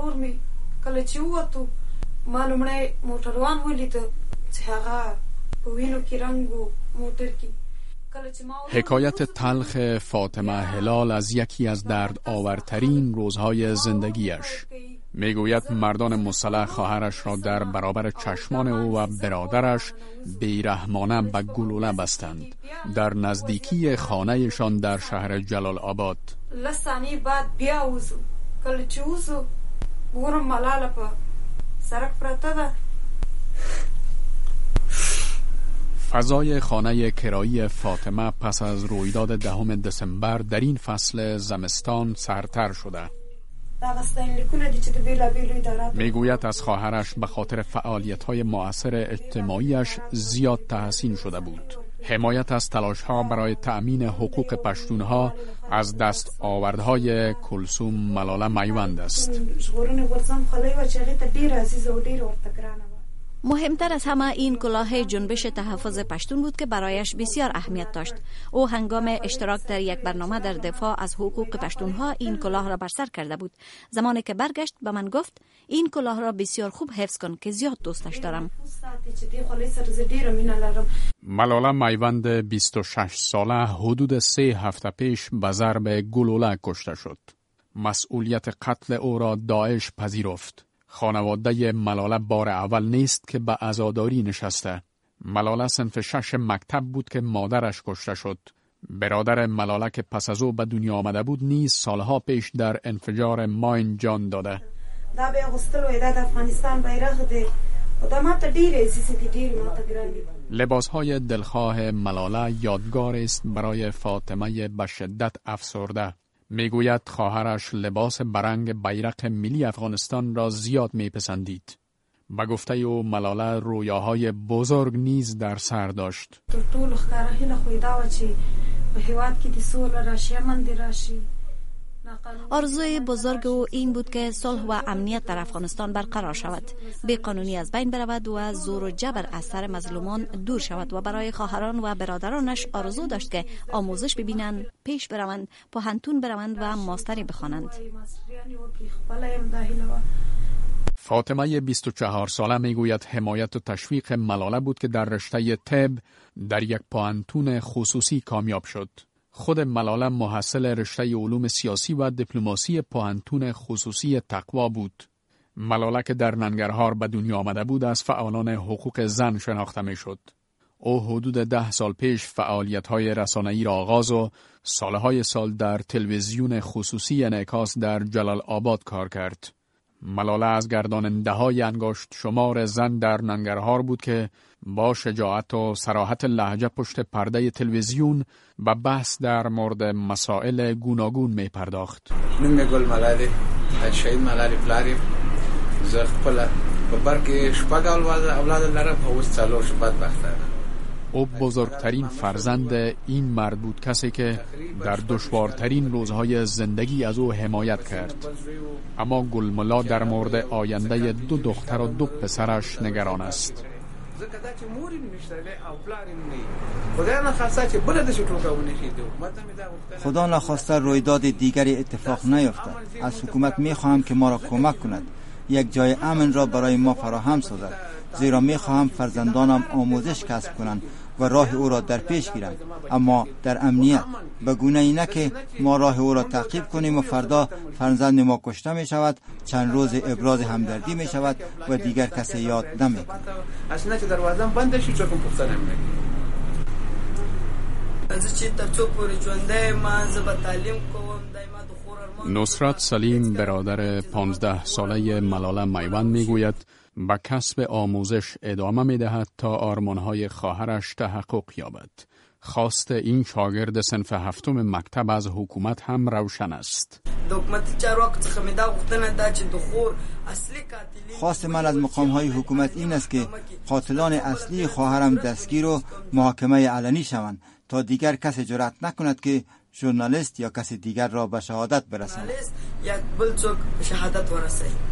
ورور می کله چې ووتو ما لومړی موټروان ولیده چې هغه په وینو کې رنګ و موټر کې. حکایت تلخ فاطمه هلال از یکی از درد آورترین روزهای زندگیش. میگوید مردان مسلح خواهرش را در برابر چشمان او و برادرش بیرحمانه به گلوله بستند در نزدیکی خانهشان در شهر جلال آباد. لسانی بعد بیا وزو کله چې وزو ګورم ملاله په سرک پرته ده. فضای خانه کرایی فاطمه پس از رویداد 10 دسامبر در این فصل زمستان سرتر شده. میگوید از خواهرش به خاطر فعالیت‌های مؤثر اجتماعیش زیاد تحسین شده بود. حمایت از تلاش‌ها برای تأمین حقوق پشتونها از دستاوردهای کلثوم ملاله میوند است. مهمتر از همه این کلاه جنبش تحفظ پشتون بود که برایش بسیار اهمیت داشت. او هنگام اشتراک در یک برنامه در دفاع از حقوق پشتونها این کلاه را بر سر کرده بود. زمانی که برگشت به من گفت این کلاه را بسیار خوب حفظ کن که زیاد دوستش دارم. ملاله میوند 26 ساله حدود 3 هفته پیش به ضرب گلوله کشته شد. مسئولیت قتل او را داعش پذیرفت. خانواده ملاله بار اول نیست که به عزاداری نشسته. ملاله صنف 6 مکتب بود که مادرش کشته شد. برادر ملاله که پس از او به دنیا آمده بود نیز سالها پیش در انفجار ماین جان داده. لباسهای دلخواه ملاله یادگار است برای فاطمه به شدت افسرده. میگوید خواهرش لباس برنگ بیرق ملی افغانستان را زیاد میپسندید. به گفته او ملاله رویاهای بزرگ نیز در سر داشت. آرزوی بزرگ او این بود که صلح و امنیت در افغانستان برقرار شود، بیقانونی از بین برود و زور و جبر از سر مظلومان دور شود و برای خواهران و برادرانش آرزو داشت که آموزش ببینند، پیش بروند، پوهنتون بروند و ماستری بخوانند. فاطمه 24 ساله میگوید حمایت و تشویق ملاله بود که در رشته طب در یک پوهنتون خصوصی کامیاب شد. خود ملاله محصل رشته علوم سیاسی و دیپلماسی پوهنتون خصوصی تقوا بود. ملاله که در ننگرهار به دنیا آمده بود از فعالان حقوق زن شناخته می شد. او حدود 10 سال پیش فعالیت‌های رسانه‌ای را آغاز و سالهای سال در تلویزیون خصوصی انعکاس در جلال آباد کار کرد. ملاله از گرداننده‌های انگشت شمار زن در ننگرهار بود که با شجاعت و صراحت لهجه پشت پرده تلویزیون به بحث در مورد مسائل گوناگون می پرداخت. نوم گل ملاله شهید ملاله پلاری زه خپل په بر کې شپږ اولاد لرم او اوس څلور بدبخته. او بزرگترین فرزند این مرد بود، کسی که در دشوارترین روزهای زندگی از او حمایت کرد. اما گلملا در مورد آینده 2 دختر و 2 پسرش نگران است. خدا نخواسته رویداد دیگری اتفاق نیفتد. از حکومت میخواهم که ما را کمک کند، یک جای امن را برای ما فراهم سازد، زیرا میخواهم فرزندانم آموزش کسب کنند و راه او را در پیش گیرند، اما در امنیت، به گونه ای نه که ما راه او را تعقیب کنیم و فردا فرزند ما کشته می شود، چند روز ابراز همدردی می شود و دیگر کسی یاد نمی کند. اصلا که دروازم بند شي چوکم پوښتنه مې چې تر څو پورې ژوندی ما زه به تعلیم کوم دایما د خور ارمان. نصرت سلیم برادر 15 ساله ملاله میوند میگوید به کسب آموزش ادامه میدهد تا آرمانهای خواهرش تحقق یابد. خواست این شاگرد صنف 7 مکتب از حکومت هم روشن است. خواست من از مقام‌های حکومت این است که قاتلان اصلی خواهرم دستگیر و محاکمه علنی شوند تا دیگر کسی جرأت نکند که ژورنالیست یا کسی دیگر را به شهادت برساند.